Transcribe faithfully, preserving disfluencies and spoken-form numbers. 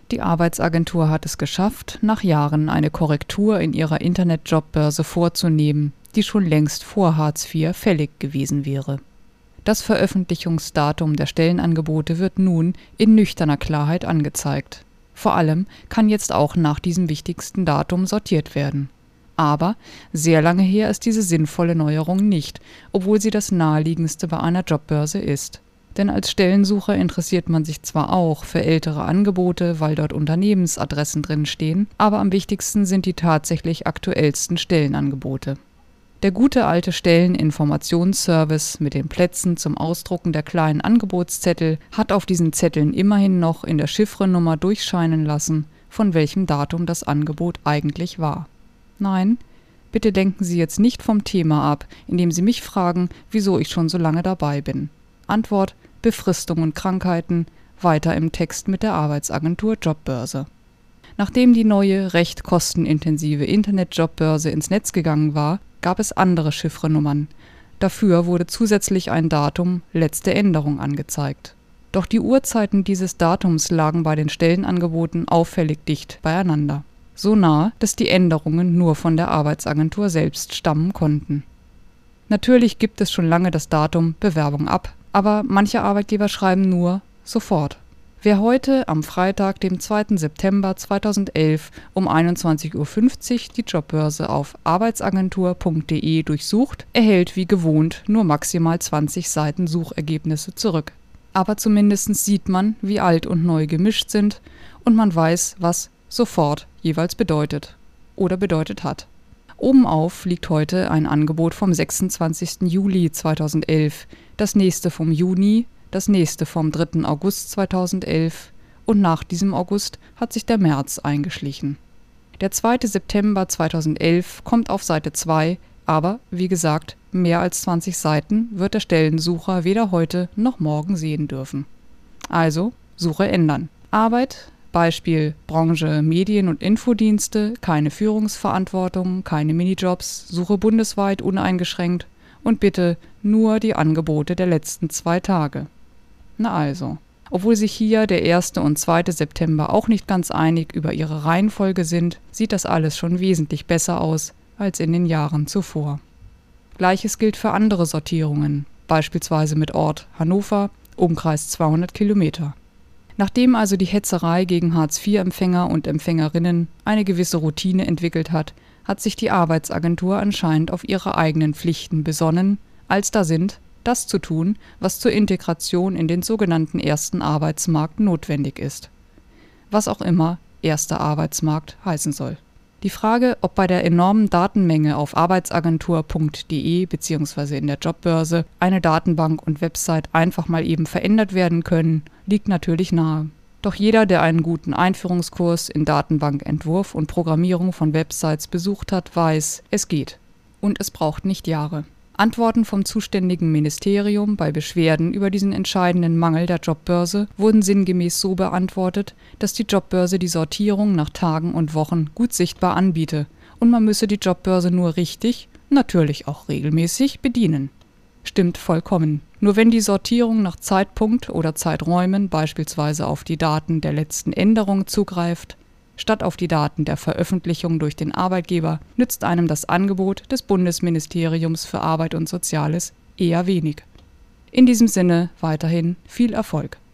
Die Arbeitsagentur hat es geschafft, nach Jahren eine Korrektur in ihrer Internet-Jobbörse vorzunehmen, die schon längst vor Hartz vier fällig gewesen wäre. Das Veröffentlichungsdatum der Stellenangebote wird nun in nüchterner Klarheit angezeigt. Vor allem kann jetzt auch nach diesem wichtigsten Datum sortiert werden. Aber sehr lange her ist diese sinnvolle Neuerung nicht, obwohl sie das naheliegendste bei einer Jobbörse ist. Denn als Stellensucher interessiert man sich zwar auch für ältere Angebote, weil dort Unternehmensadressen drin stehen, aber am wichtigsten sind die tatsächlich aktuellsten Stellenangebote. Der gute alte Stelleninformationsservice mit den Plätzen zum Ausdrucken der kleinen Angebotszettel hat auf diesen Zetteln immerhin noch in der Chiffrenummer durchscheinen lassen, von welchem Datum das Angebot eigentlich war. Nein, bitte lenken Sie jetzt nicht vom Thema ab, indem Sie mich fragen, wieso ich schon so lange dabei bin. Antwort: Befristung und Krankheiten, weiter im Text mit der Arbeitsagentur Jobbörse. Nachdem die neue, recht kostenintensive Internet-Jobbörse ins Netz gegangen war, gab es andere Chiffrenummern. Dafür wurde zusätzlich ein Datum letzte Änderung angezeigt. Doch die Uhrzeiten dieses Datums lagen bei den Stellenangeboten auffällig dicht beieinander. So nah, dass die Änderungen nur von der Arbeitsagentur selbst stammen konnten. Natürlich gibt es schon lange das Datum Bewerbung ab, aber manche Arbeitgeber schreiben nur sofort. Wer heute am Freitag, dem zweiten September zweitausendelf um einundzwanzig Uhr fünfzig die Jobbörse auf arbeitsagentur punkt de durchsucht, erhält wie gewohnt nur maximal zwanzig Seiten Suchergebnisse zurück. Aber zumindest sieht man, wie alt und neu gemischt sind, und man weiß, was sofort jeweils bedeutet oder bedeutet hat. Obenauf liegt heute ein Angebot vom sechsundzwanzigsten Juli zweitausendelf, das nächste vom Juni, das nächste vom dritten August zweitausendelf und nach diesem August hat sich der März eingeschlichen. Der zweite September zweitausendelf kommt auf Seite zwei, aber wie gesagt, mehr als zwanzig Seiten wird der Stellensucher weder heute noch morgen sehen dürfen. Also Suche ändern. Arbeit, Beispiel Branche Medien- und Infodienste, keine Führungsverantwortung, keine Minijobs, Suche bundesweit uneingeschränkt und bitte nur die Angebote der letzten zwei Tage. Na also, obwohl sich hier der erste und zweite September auch nicht ganz einig über ihre Reihenfolge sind, sieht das alles schon wesentlich besser aus als in den Jahren zuvor. Gleiches gilt für andere Sortierungen, beispielsweise mit Ort Hannover, Umkreis zweihundert Kilometer. Nachdem also die Hetzerei gegen Hartz vier Empfänger und Empfängerinnen eine gewisse Routine entwickelt hat, hat sich die Arbeitsagentur anscheinend auf ihre eigenen Pflichten besonnen, als da sind, das zu tun, was zur Integration in den sogenannten ersten Arbeitsmarkt notwendig ist. Was auch immer erster Arbeitsmarkt heißen soll. Die Frage, ob bei der enormen Datenmenge auf arbeitsagentur punkt de bzw. in der Jobbörse eine Datenbank und Website einfach mal eben verändert werden können, liegt natürlich nahe. Doch jeder, der einen guten Einführungskurs in Datenbankentwurf und Programmierung von Websites besucht hat, weiß, es geht. Und es braucht nicht Jahre. Antworten vom zuständigen Ministerium bei Beschwerden über diesen entscheidenden Mangel der Jobbörse wurden sinngemäß so beantwortet, dass die Jobbörse die Sortierung nach Tagen und Wochen gut sichtbar anbiete und man müsse die Jobbörse nur richtig, natürlich auch regelmäßig, bedienen. Stimmt vollkommen. Nur wenn die Sortierung nach Zeitpunkt oder Zeiträumen beispielsweise auf die Daten der letzten Änderung zugreift, statt auf die Daten der Veröffentlichung durch den Arbeitgeber, nützt einem das Angebot des Bundesministeriums für Arbeit und Soziales eher wenig. In diesem Sinne weiterhin viel Erfolg.